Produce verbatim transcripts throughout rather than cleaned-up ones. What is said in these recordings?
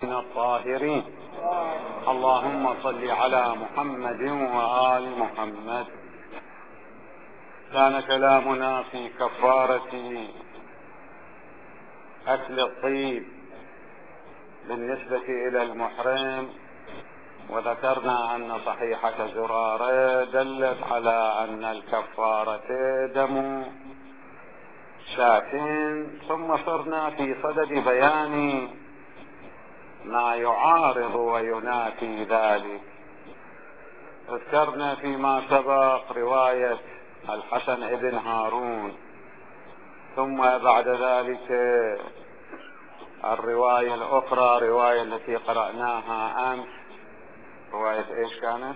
الطيبين الطاهرين. اللهم صل على محمد وآل محمد. كان كلامنا في كفارة أكل الطيب بالنسبة إلى المحرم، وذكرنا أن صحيحة زرارة دلت على أن الكفارة دم شاة، ثم صرنا في صدد بيان ما يعارض وينافي ذلك. ذكرنا فيما سبق رواية الحسن بن هارون، ثم بعد ذلك الرواية الأخرى، رواية التي قرأناها أمس، رواية إيش كانت؟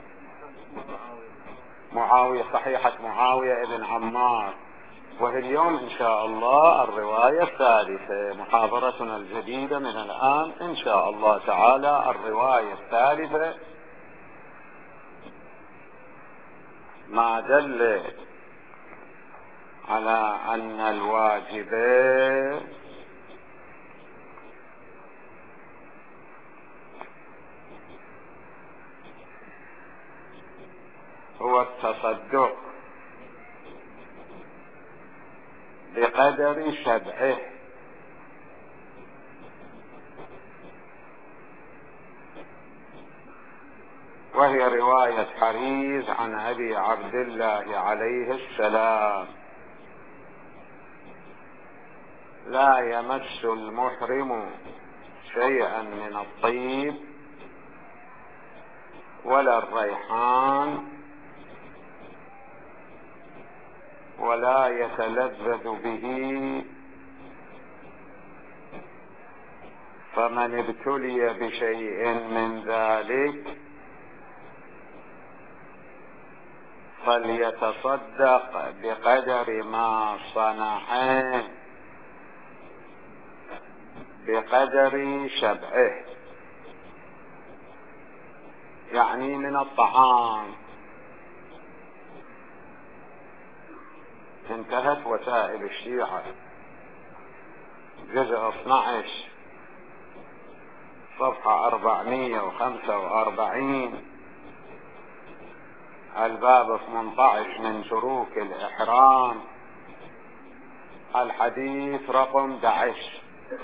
معاوية، صحيحة معاوية بن عمار. وهي اليوم إن شاء الله الرواية الثالثة، محاضرتنا الجديدة من الآن إن شاء الله تعالى الرواية الثالثة، ما دل على أن الواجب هو التصدق بقدر شبعه، وهي رواية حريز عن أبي عبد الله عليه السلام: لا يمس المحرم شيئا من الطيب ولا الريحان ولا يتلذذ به، فمن ابتلي بشيء من ذلك فليتصدق بقدر ما صنعه بقدر شبعه، يعني من الطعام. انتهت وسائل الشيعة، جزء اثني عشر صفحة أربعمائة وخمسة وأربعين، الباب ثمانية عشر من تروك الإحرام، الحديث رقم أحد عشر.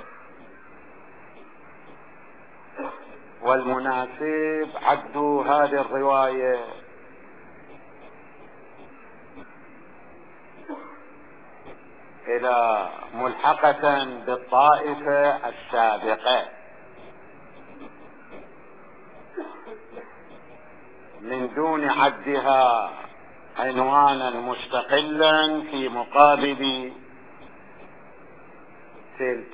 والمناسب عدوا هذه الرواية إلى ملحقة بالطائفة السابقة من دون عدها عنوانا مستقلا في مقابل تلك،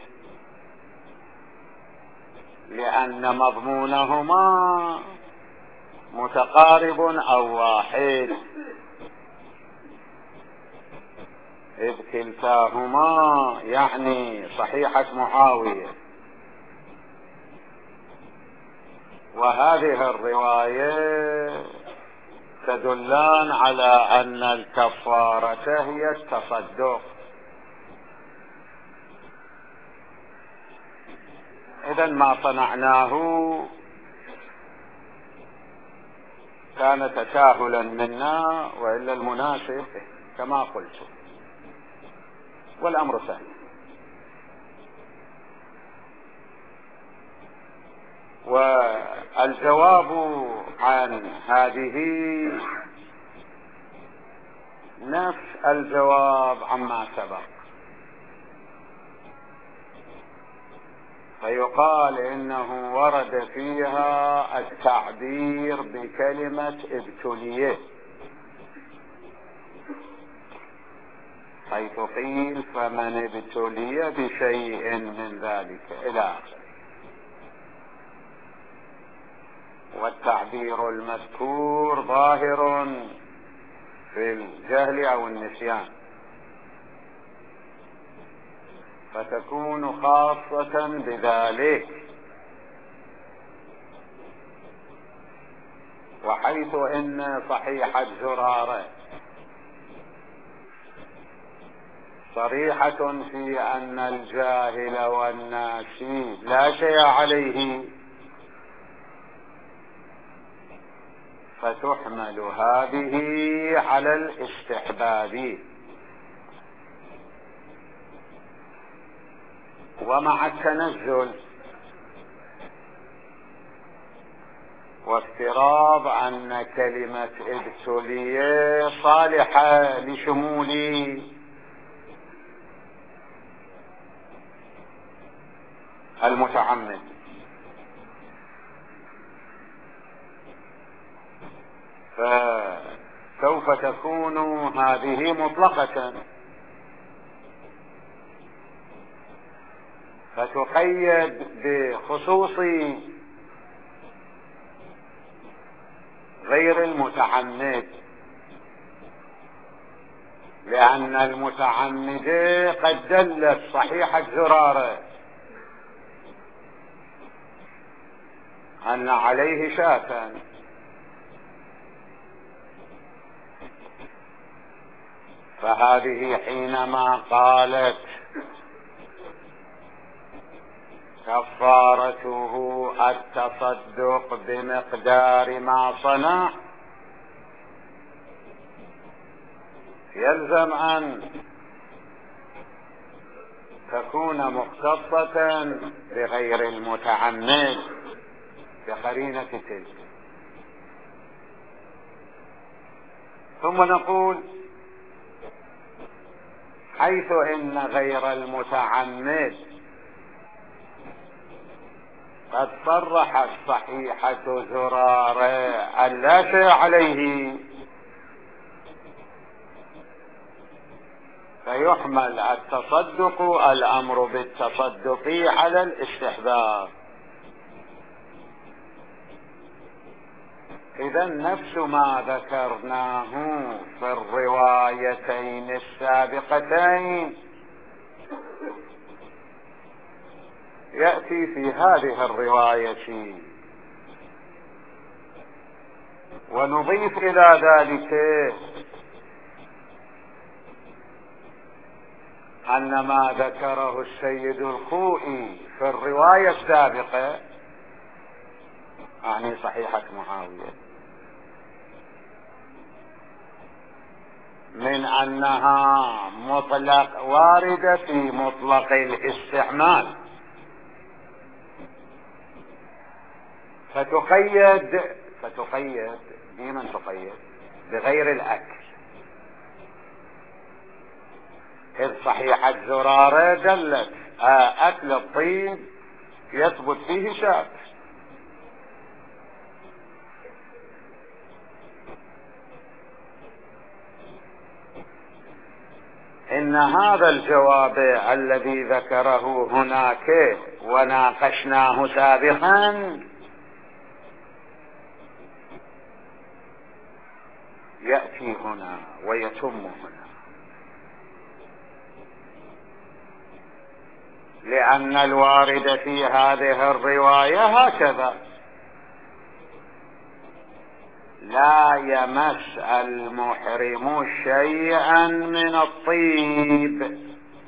لأن مضمونهما متقارب أو واحد، إذ كلتاهما يعني صحيحة معاوية وهذه الرواية تدلان على أن الكفارة هي التصدق. إذن ما صنعناه كان تساهلا منا، وإلا المناسب كما قلت، والأمر سهل. والجواب عن هذه نفس الجواب عما سبق، فيقال إنه ورد فيها التعبير بكلمة ابتليه، حيث قيل فمن ابتلي بشيء من ذلك إلى آخره. والتعبير المذكور ظاهر في الجهل أو النسيان، فتكون خاصة بذلك. وحيث إن صحيحة زرارة صريحة في أن الجاهل والناسي لا شيء عليه فتحمل هذه على الاستحباب. ومع التنزل وافتراض أن كلمة ابتلي صالحة لشمول المتعمد، فسوف تكون هذه مطلقة، فتقيد بخصوص غير المتعمد، لأن المتعمد قد دلت صحيحة زرارة أن عليه شاة، فهذه حينما قالت كفارته التصدق بمقدار ما صنع، يلزم أن تكون مختصة بغير المتعمد بقرينة تلك. ثم نقول حيث إن غير المتعمد قد صرحت صحيحة زرارة أن لا شيء عليه، فيحمل التصدق الأمر بالتصدق على الاستحباب. إذا نفس ما ذكرناه في الروايتين السابقتين يأتي في هذه الرواية، ونضيف إلى ذلك أن ما ذكره السيد الخوئي في الرواية السابقة، يعني صحيحة معاوية، من أنها مطلق واردة في مطلق الاستعمال، فتقيد فتقيد بمن تقيد؟ بغير الأكل، إذ صحيحة زرارة دلت أكل الطيب يثبت فيه شاك. إن هذا الجواب الذي ذكره هناك وناقشناه سابقا يأتي هنا ويتم هنا، لأن الوارد في هذه الرواية هكذا: لا يمس المحرم شيئا من الطيب،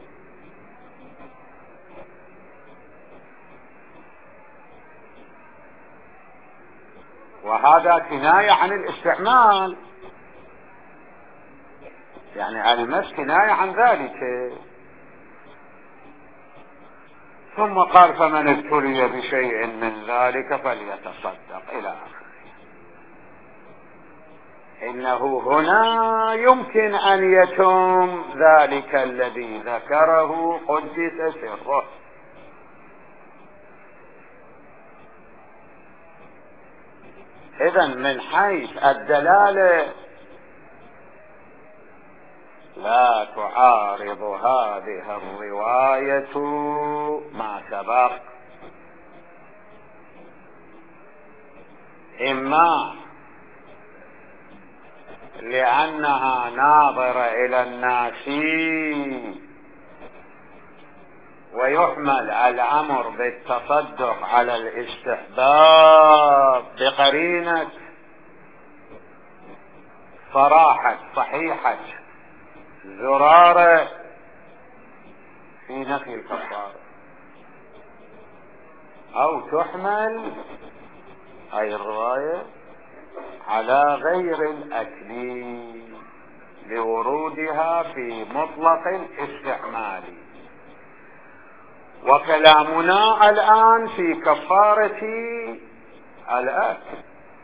وهذا كناية عن الاستعمال، يعني المس كناية عن ذلك. ثم قال: فمن ابتلي بشيء من ذلك فليتصدق إلى آخره. إنه هنا يمكن أن يتم ذلك الذي ذكره قدس سره. إذن من حيث الدلالة لا تعارض هذه الرواية ما سبق، إما لأنها ناظرة إلى الناس ويحمل الأمر بالتصدق على الاستحباب بقرينة صراحة صحيحة زرارة في نفي الكفارة، أو تحمل أي الرواية على غير الأكل لورودها في مطلق الاستعمال. وكلامنا الآن في كفارة الأكل،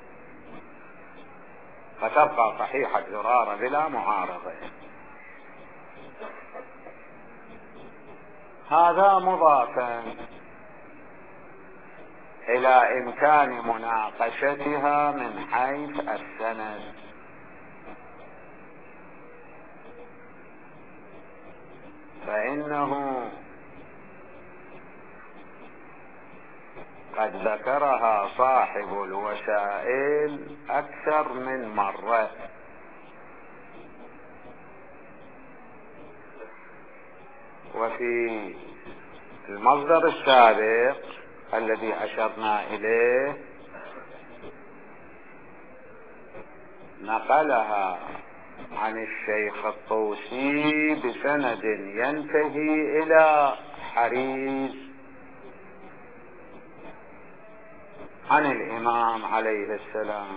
فتبقى صحيحة زرارة بلا معارضة. هذا مضافا إلى إمكان مناقشتها من حيث السند. فإنه قد ذكرها صاحب الوسائل أكثر من مرة، وفي المصدر السابق الذي أشرنا إليه نقلها عن الشيخ الطوسي بسند ينتهي إلى حريز عن الإمام عليه السلام.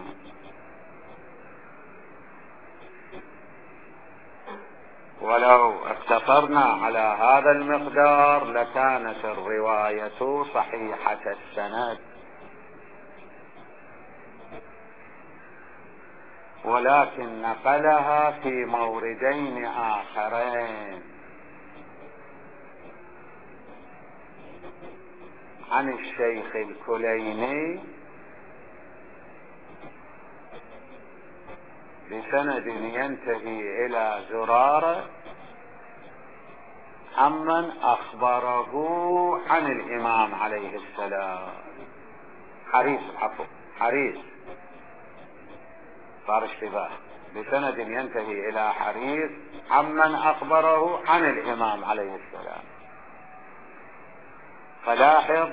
ولو اقتصرنا على هذا المقدار لكانت الرواية صحيحة السند، ولكن نقلها في موردين آخرين عن الشيخ الكليني بسند ينتهي إلى زرارة عمن أخبره عن الإمام عليه السلام. حريص عفو حريص صار اشتباه، بسند ينتهي إلى حريص عمن أخبره عن الإمام عليه السلام. فلاحظ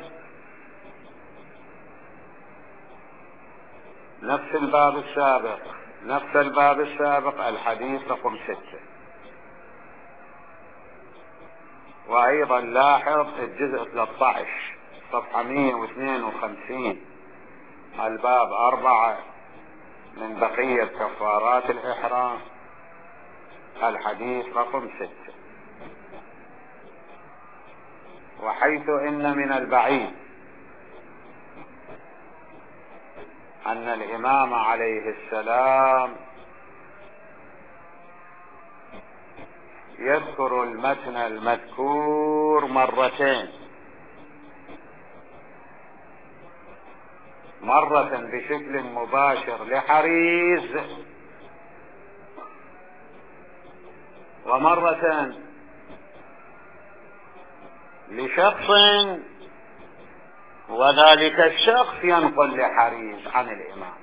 نفس الباب السابق نفس الباب السابق الحديث رقم ستة، وأيضا لاحظ الجزء ثلاثة عشر صفحة مئة واثنين وخمسين الباب أربعة من بقية كفارات الإحرام الحديث رقم ستة. وحيث إن من البعيد أن الإمام عليه السلام يذكر المتن المذكور مرتين، مرة بشكل مباشر لحريز، ومرة لشخص وذلك الشخص ينقل لحريز عن الإمام.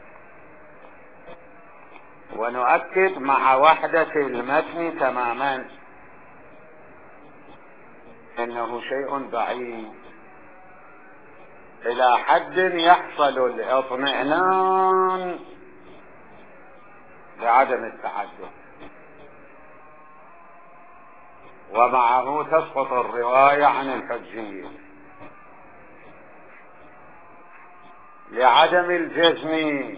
ونؤكد مع وحدة المتن تماما إنه شيء بعيد إلى حد يحصل الاطمئنان لعدم التعدد، ومعه تسقط الرواية عن الحجية لعدم الجزم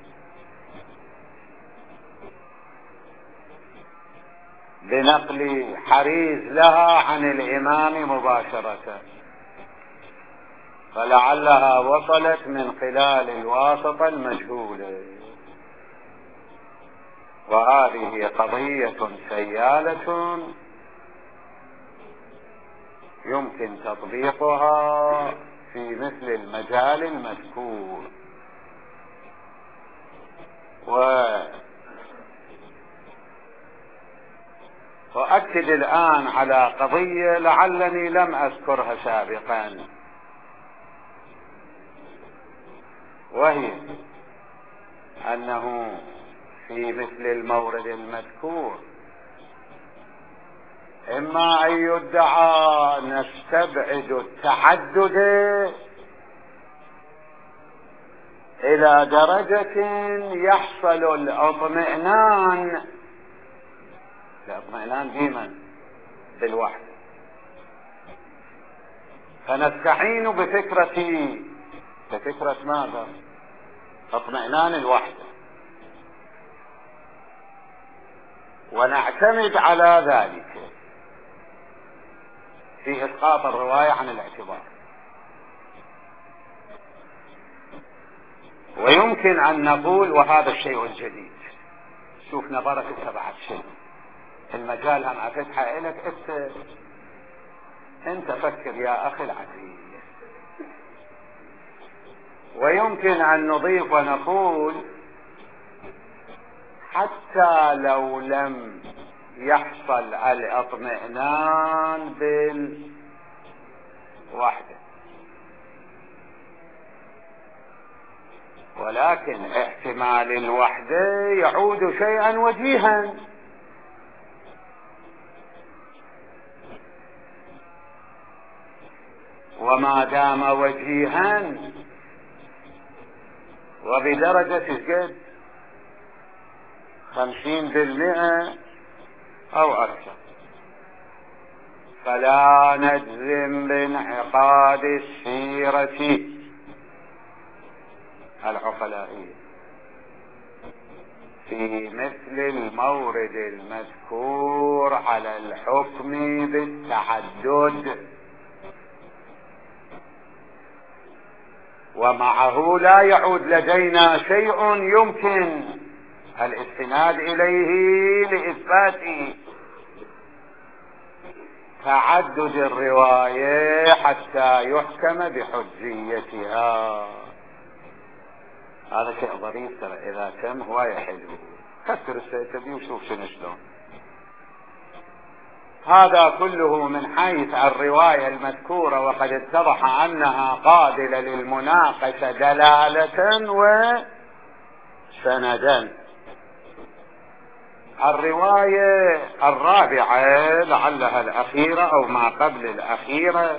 بنقل حريز لها عن الإمام مباشرة، فلعلها وصلت من خلال الواسطة المجهولة. وهذه قضية سيالة يمكن تطبيقها في مثل المجال المذكور. وأؤكد الآن على قضية لعلني لم أذكرها سابقا، وهي أنه في مثل المورد المذكور إما أن يدعى نستبعد التعدد إلى درجة يحصل الاطمئنان الاطمئنان بمن؟ بالوحي، فنستعين بفكرة بفكرة ماذا؟ اطمئنان الوحدة، ونعتمد على ذلك في إسقاط الرواية عن الاعتبار. ويمكن أن نقول وهذا الشيء الجديد، شوف نظرك بعد شيء المجال هم أفتحها إلك انت انت فكر يا أخي العزيز. ويمكن أن نضيف ونقول حتى لو لم يحصل الاطمئنان بالوحدة، ولكن احتمال الوحدة يعود شيئا وجيها، وما دام وجيها وبدرجة الجد خمسين بالمئة او اكثر، فلا نجزم بانعقاد السيرة العقلائية في مثل المورد المذكور على الحكم بالتعدد، ومعه لا يعود لدينا شيء يمكن الاستناد إليه لإثبات تعدد الرواية حتى يحكم بحجيتها. هذا شيء ظريف ترى، إذا تم هواية حلو، كسر السيتبي وشوف شنو شلون. هذا كله من حيث الرواية المذكورة، وقد اتضح أنها قابلة للمناقشة دلالة وسندا. الرواية الرابعة لعلها الأخيرة أو ما قبل الأخيرة،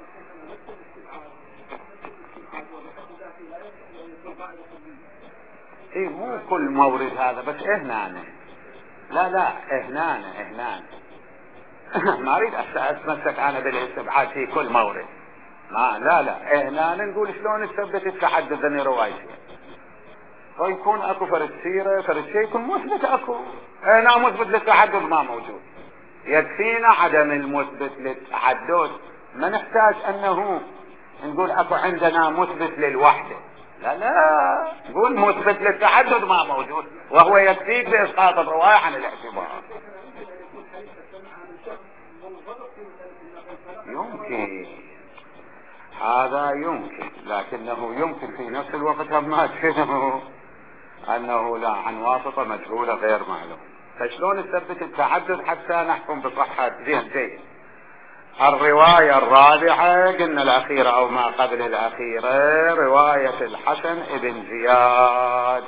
إيه مو كل مورد هذا بس إهنانة، لا لا إهنانة إهنانة ما أريد أتمسك أنا بالاستبعاد في كل مورد، ما لا لا إهنانة نقول شلون نثبت التعدد ذني روايتي، ويكون اكو فرد سيرة فرد شيء يكون مثبت اكو، هنا مثبت للتعدد ما موجود، يكفينا عدم المثبت للتعدد، ما نحتاج انه نقول اكو عندنا مثبت للوحدة، لا لا نقول مثبت للتعدد ما موجود، وهو يكفيك باسقاط الرواية عن الاعتبار. يمكن هذا يمكن، لكنه يمكن في نفس الوقت ما تفهمه انه لا عن واسطة مجهولة غير معلوم، فشلون نثبت التعدد حتى نحكم بصحة زين جيد. الرواية الرابعة قلنا الأخيرة أو ما قبل الأخيرة، رواية الحسن ابن زياد،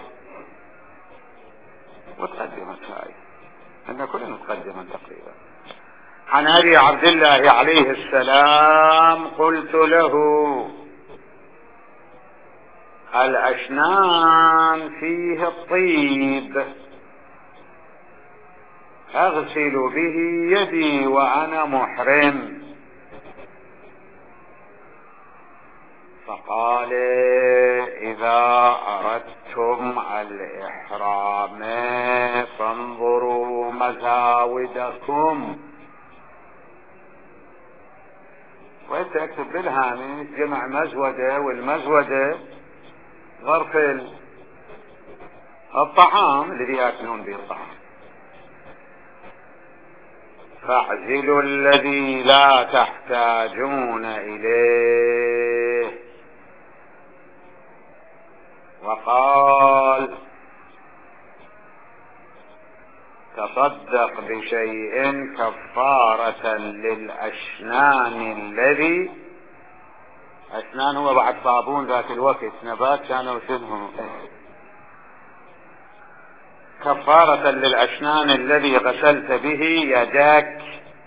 وتقدمت هاي أن كلنا تقدمت تقريبا. عن أبي عبد الله عليه السلام قلت له: الأشنان فيه الطيب أغسل به يدي وأنا محرم، فقال: إذا أردتم الإحرام فانظروا مزاودكم. وتكتب بالهامش جمع مزودة، والمزودة ظرف الطعام الذي يأكلون به الطعام. فاعزلوا الذي لا تحتاجون إليه. وقال: تصدق بشيء كفارة للأشنان الذي، أشنان هو بعد صابون ذات الوقت نبات كانوا شنه، كفارة للأشنان الذي غسلت به يداك.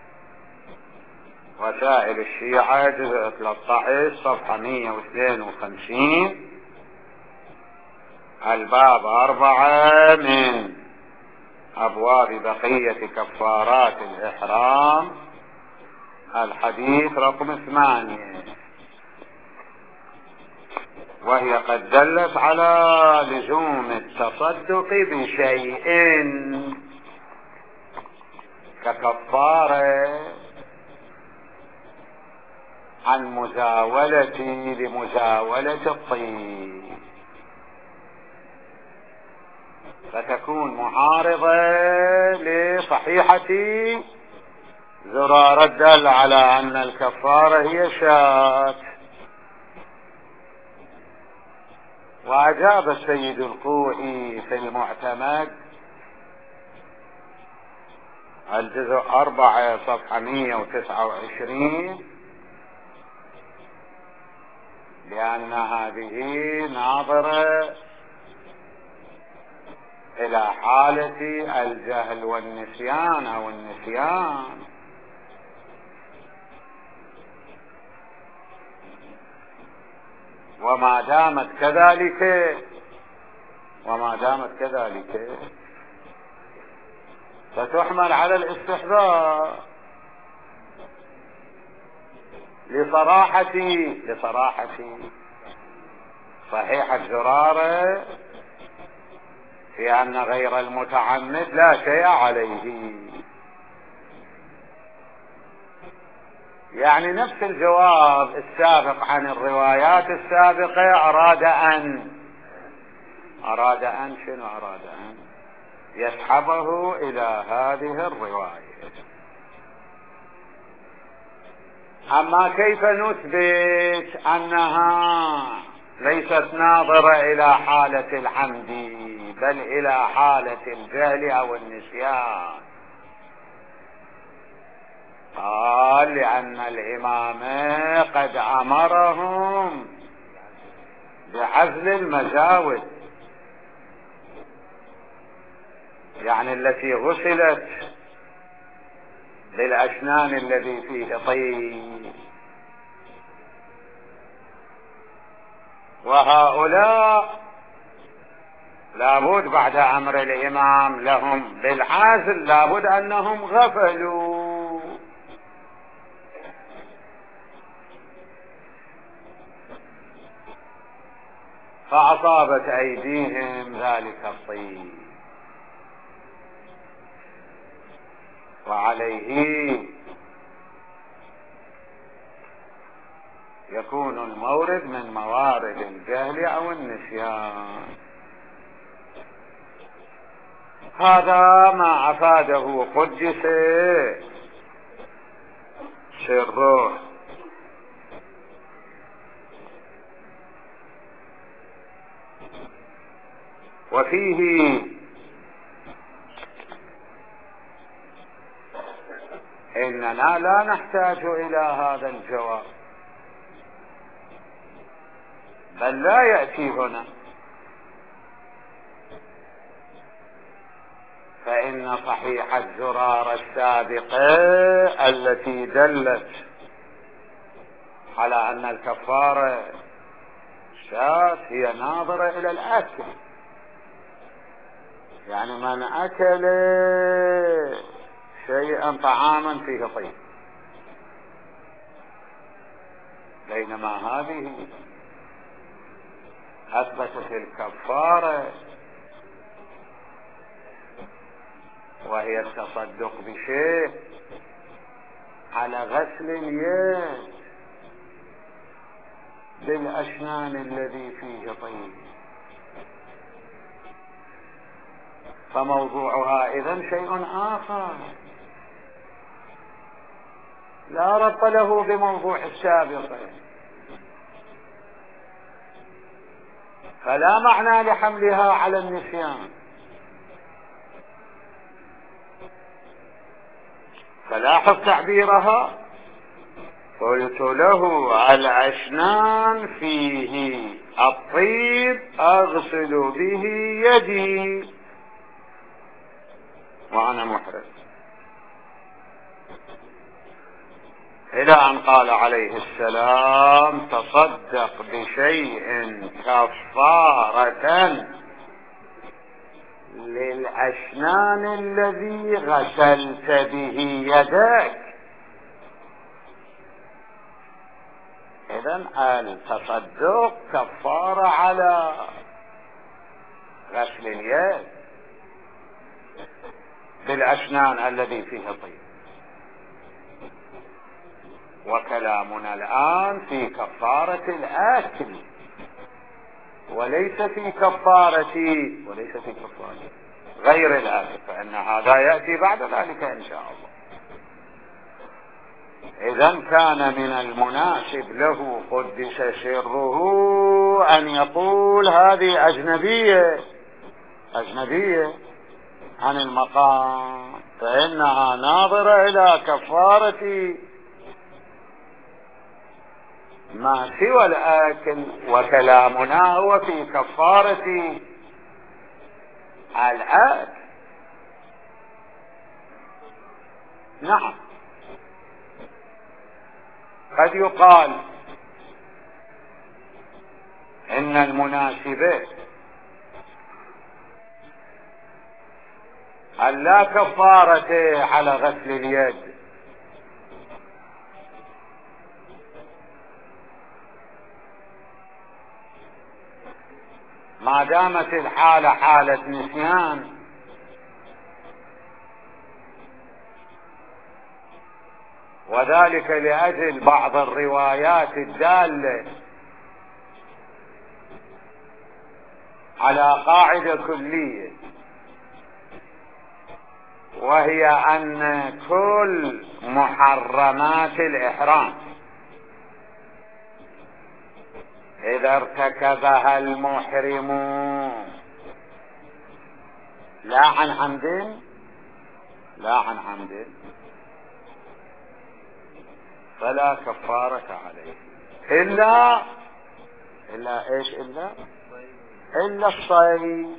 وسائل الشيعة جزء ثلاثة عشر صفحة مئة واثنين وخمسين، الباب أربعة من أبواب بقية كفارات الإحرام، الحديث رقم ثمانية. وهي قد دلت على لزوم التصدق بشيء ككفارة عن مزاولة لمزاولة الطيب، فتكون معارضة لصحيحة زرارة دل على أن الكفارة هي شاة. وأجاب السيد القوئي في المعتمد الجزء أربعة صفحة مئة وتسعة وعشرين لأن هذه ناظرة إلى حالة الجهل والنسيان أو النسيان، وما دامت كذلك وما دامت كذلك فتحمل على الاستحضار لصراحة لصراحة صحيحة زرارة في أن غير المتعمد لا شيء عليه. يعني نفس الجواب السابق عن الروايات السابقة أراد أن أراد أن شنو أراد أن يسحبه إلى هذه الرواية. أما كيف نثبت أنها ليست ناظرة إلى حالة العمد بل إلى حالة الجهل أو النسيان؟ قال لأن الإمام قد أمرهم بعزل المزاود، يعني التي غسلت بالأشنان الذي فيه طين، وهؤلاء لابد بعد أمر الإمام لهم بالعزل لابد أنهم غفلوا، فأصابت أيديهم ذلك الطين، وعليه يكون المورد من موارد الجهل أو النسيان. هذا ما أفاده قدس سره. وفيه إننا لا نحتاج إلى هذا الجواب، بل لا يأتي هنا، فإن صحيحة زرار السابقة التي دلت على أن الكفارة شاة هي ناظرة إلى الأكل، يعني من أكل شيئا طعاما فيه طيب، بينما هذه أثبتت الكفارة وهي التصدق بشيء على غسل اليد بالأشنان الذي فيه طيب، فموضوعها إذن شيء آخر لا ربط له بموضوع السابق، فلا معنى لحملها على النسيان. فلاحظ تعبيرها، قلت له الأشنان فيه الطيب أغسل به يدي وأنا محرم، إلى أن قال عليه السلام تصدق بشيء كفارة للأشنان الذي غسلت به يدك. إذن التصدق كفارة على غسل اليد بالأسنان الذي فيه طيب. وكلامنا الآن في كفارة الأكل وليس في كفارة وليس في كفارة غير الأكل، فإن هذا يأتي بعد ذلك إن شاء الله. إذا كان من المناسب له قدس سره أن يقول هذه أجنبية أجنبية عن المقام، فإنها ناظرة إلى كفارة ما سوى الأكل، وكلامنا هو في كفارة الأكل. نعم، قد يقال إن المناسبة أن لا كفارة على غسل اليد، ما دامت الحالة حالة نسيان، وذلك لأجل بعض الروايات الدالة على قاعدة كلية، وهي أن كل محرمات الإحرام إذا ارتكبها المحرم لا عن عمد لا عن عمد فلا كفارة عليه إلا إلا إيش إلا إلا الصيد.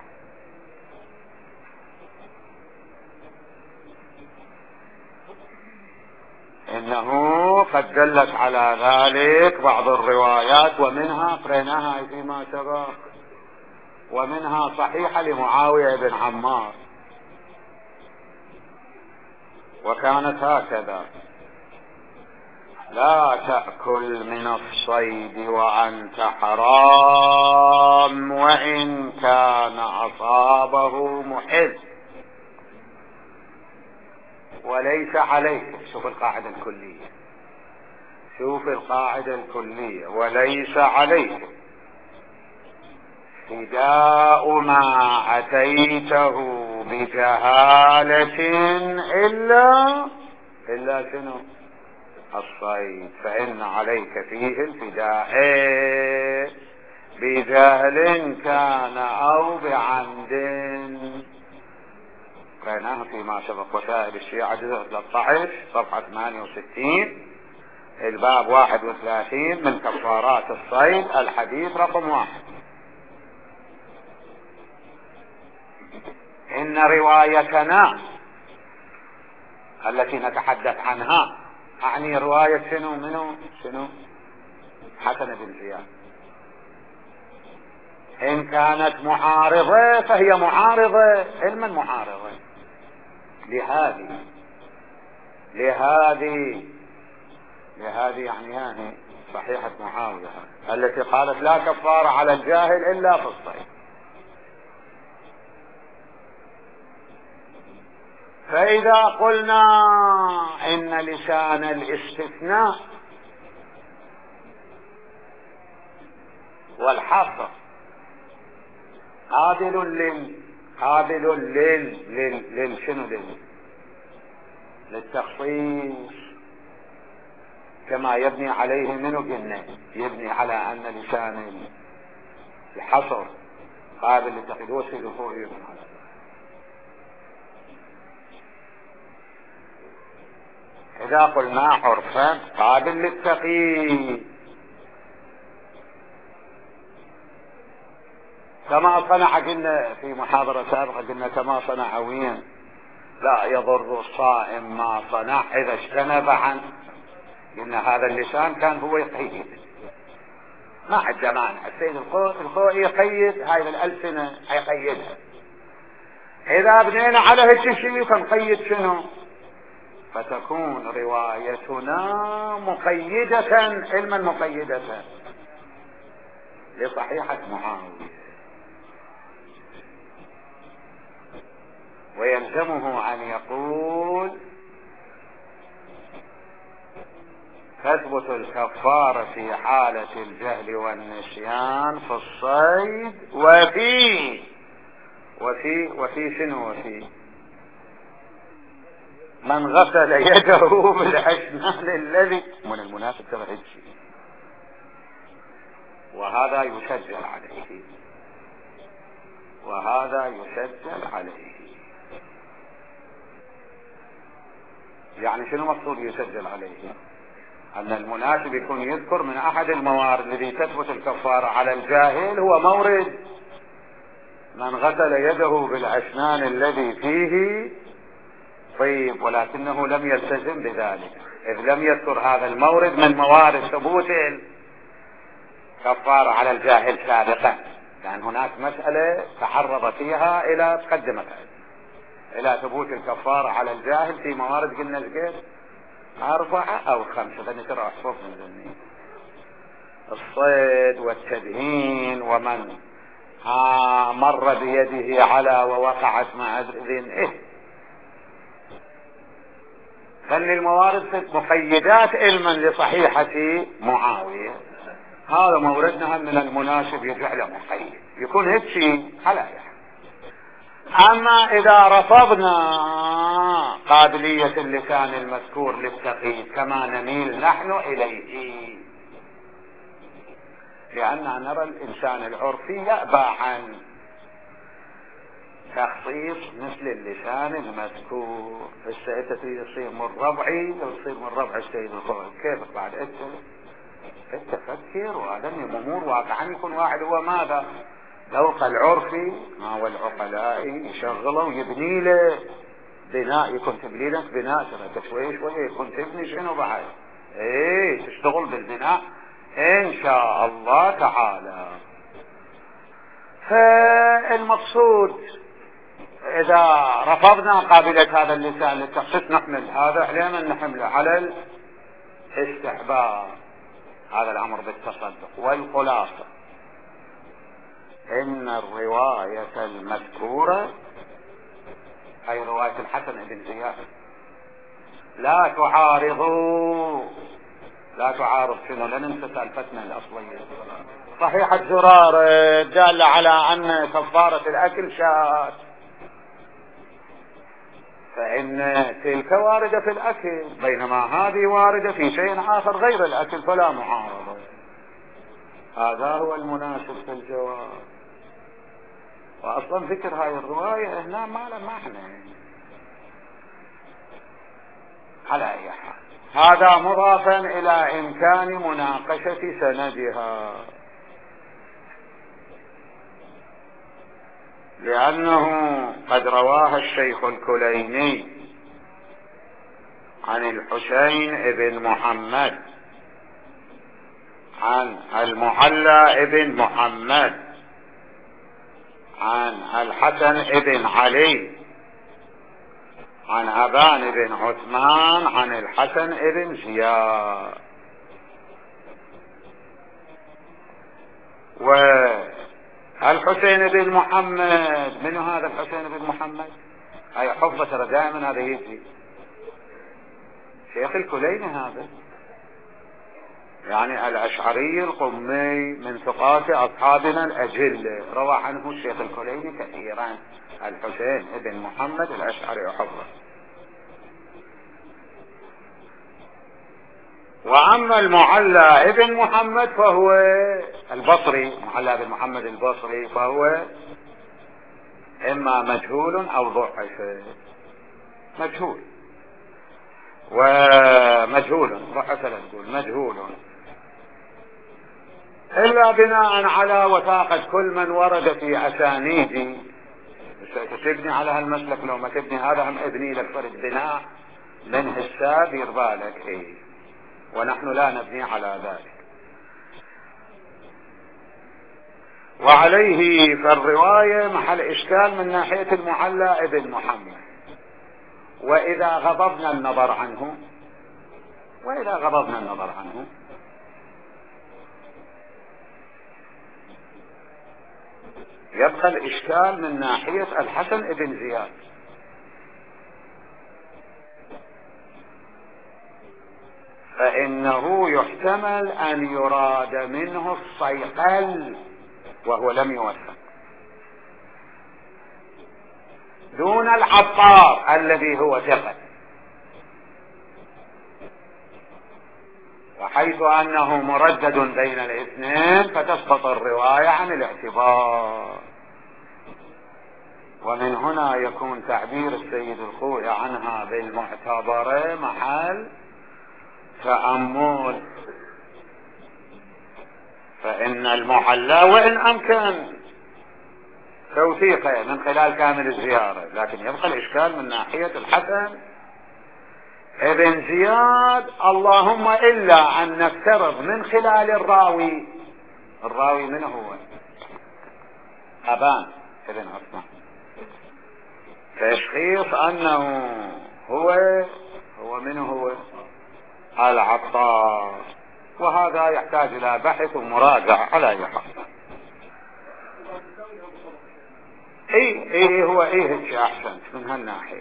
إنه قد دلت على ذلك بعض الروايات، ومنها قريناها فيما سبق، ومنها صحيحة لمعاوية بن عمار، وكانت هكذا: لا تأكل من الصيد وأنت حرام وإن كان أصابه محل وليس عليك. شوف القاعدة الكلية، شوف القاعدة الكلية: وليس عليك فداء ما أتيته بجهالة إلا إلا شنو؟ الصيد، فإن عليك فيه الفداء بجهل كان أو بعمد. قرأناه فيما سبق. وسائل الشيعة جزء ثلاثة عشر صفحة ثمانية وستين، الباب واحد وثلاثين من كفارات الصيد، الحديث رقم واحد. إن روايتنا التي نتحدث عنها، أعني رواية شنو منو شنو حسن بن زياد، إن كانت معارضة فهي معارضة علما معارضة لهذه لهذه لهذه يعني يعني صحيحة معاوية التي قالت لا كفارة على الجاهل إلا في الصيد. فإذا قلنا إن لسان الاستثناء والحصر قابل لل قابل لل لل لل شنو لل للتخصيص، كما يبني عليه منه قلنا يبني على أن لسان الحصر قابل للتخصيص وسيدفوه يبني على ذلك. إذا قلنا عرفا قابل للتقييد، كما صنع قلنا في محاضرة سابقة، قلنا كما صنع وين لا يضر الصائم ما صنع إذا اجتنب عنه. قلنا هذا اللسان كان هو يقيد ما عنده مانع، السيد الخوئي يقيد هاي الألسنة يقيدها. إذا بنينا على هالشيء فنقيد شنو؟ فتكون روايتنا مقيدة، علما مقيدة لصحيحة معاوية، ويلزمه أن يقول تثبت الكفارة في حالة الجهل والنسيان في الصيد وفي وفي وفي شنو وفي من غسل يده بالأشنان الذي من المناسب تبعد شيء، وهذا يسجل عليه، وهذا يسجل عليه. يعني شنو مقصود يسجل عليه؟ أن المناسب يكون يذكر من أحد الموارد الذي تثبت الكفارة على الجاهل هو مورد من غسل يده بالأشنان الذي فيه طيب، ولكنه لم يلتزم بذلك إذ لم يذكر هذا المورد من موارد ثبوت الكفارة على الجاهل سابقا، لأن هناك مسألة تعرض فيها إلى تقدمت إلى ثبوت الكفارة على الجاهل في موارد قلنا الجيل أربعة أو خمسة، لأني ترى أحفظ من ذني الصيد والتدهين ومن آه مر بيده على ووقعت مع إذن إيه، خلي الموارد مقيدات علما لصحيحة معاوية، هذا موردنا من المناسب يجعله مقيد يكون هيك شيء على يعني. أما إذا رفضنا قابلية اللسان المذكور للتقييد كما نميل نحن إليه، لأننا نرى الإنسان العرفي يأبى عن تخصيص مثل اللسان المذكور. السيدة تصير من ربعي لو تصير من ربع السيد الخوي كيف بعد أنت التفكير وهذا من أمور واقعا يكون واحد هو ماذا ذوق العرفي ما هو العقلاء يشغله ويبني له بناء، يكون تبني لك بناء شوي شوي يكون تبني شنو بعد ايه تشتغل بالبناء ان شاء الله تعالى. فالمقصود اذا رفضنا قابلة هذا اللسان للتخصيص نحمل هذا علينا نحمله على الاستحباب، هذا الامر بالتصدق. والخلاصة ان الرواية المذكورة اي رواية الحسن بن زياد لا تعارضوا لا تعارض شنو، لا ننسى سالفتنا الاصلية صحيحة زرار دالة على ان كفارة الاكل شاة، فان تلك واردة في الاكل بينما هذه واردة في شيء اخر غير الاكل فلا معارضة. هذا هو المناسب في الجواب. واصلا ذكر هاي الرواية هنا ما له معنى على اي حال. هذا مضافا الى امكان مناقشة سندها، لانه قد رواها الشيخ الكليني عن الحسين بن محمد عن المعلى بن محمد عن الحسن بن علي عن أبان بن عثمان عن الحسن بن زياد. والحسين بن محمد من هذا الحسين بن محمد؟ أي حفظة ترى دائما هذا يجي شيخ الكليني، هذا يعني الأشعري القمي من ثقات أصحابنا الأجل، روى عنه الشيخ الكليني كثيرا الحسين بن محمد الأشعري حفظه. وأما المعلى بن محمد فهو البصري، معلى بن محمد البصري، فهو إما مجهول أو ضعف، مجهول ومجهول ضعف لا تقول مجهول، إلا بناء على وثاقة كل من ورد في أسانيدي. تبني على هالمسلك لو ما تبني هذا هم ابني لك فرد بناء من حساب يرضالك إيه، ونحن لا نبني على ذلك. وعليه فالرواية محل إشكال من ناحية المعلى ابن محمد، وإذا غضبنا النظر عنه وإذا غضبنا النظر عنه يبقى الإشكال من ناحية الحسن ابن زياد. فإنه يحتمل أن يراد منه الصيقل وهو لم يوثق، دون العطار الذي هو ثقل، وحيث أنه مردد بين الاثنين فتسقط الرواية عن الاعتبار. ومن هنا يكون تعبير السيد الخوئي عنها بالمعتبر محل تأمل. فإن المعلى وإن أمكن توثيقه من خلال كامل الزيارة، لكن يبقى الإشكال من ناحية الحسن ابن زياد، اللهم إلا أن نفترض من خلال الراوي. الراوي من هو؟ أبان ابن عثمان، تشخيص أنه هو هو من هو العطار، وهذا يحتاج إلى بحث ومراجعة على أي حال. اي اي هو ايه احسن من هالناحية.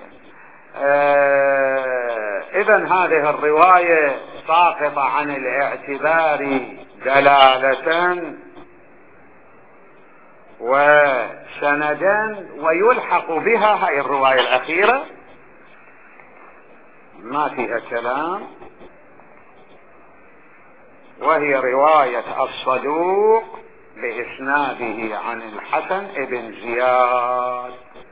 آه اذا هذه الرواية ساقطة عن الاعتبار دلالة وسندا، ويلحق بها هاي الرواية الأخيرة ما فيها كلام، وهي رواية الصدوق بإسناده عن الحسن ابن زياد.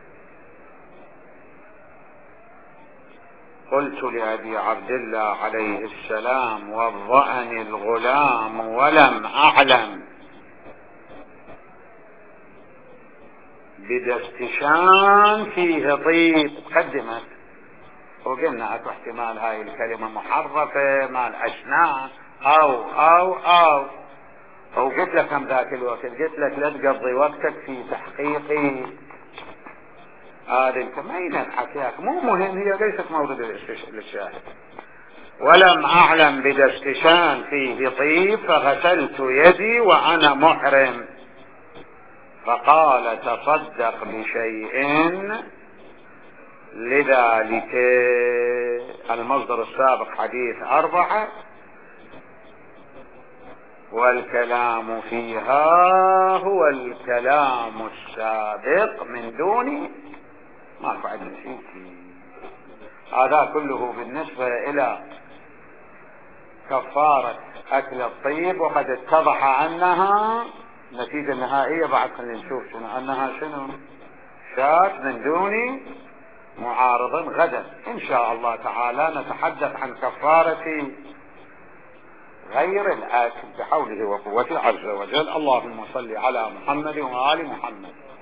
قلت لأبي عبد الله عليه السلام وضعني الغلام ولم أعلم بدستشان فيه طيب. قدمت وقلنا أكو احتمال هاي الكلمة محرفة مال أشناء أو أو أو أو قلت لك هم ذاك الوقت، قلت لك لا تقضي وقتك في تحقيق هذا الكمين الحكاك، مو مهم، هي ليست مورد للشاهد. ولم أعلم بدستشان فيه طيب فغسلت يدي وأنا محرم، فقال تصدق بشيء. لذلك المصدر السابق حديث أربعة، والكلام فيها هو الكلام السابق من دون ما فعل شيء. هذا كله بالنسبة إلى كفارة أكل الطيب، وقد اتضح أنها نتيجة نهائية بعد خلينا نشوف شنو أنها شنو شاذ من دون معارض. غدا إن شاء الله تعالى نتحدث عن كفارة غير الآكل بحوله وقوته عز وجل. اللهم صل على محمد وآل محمد.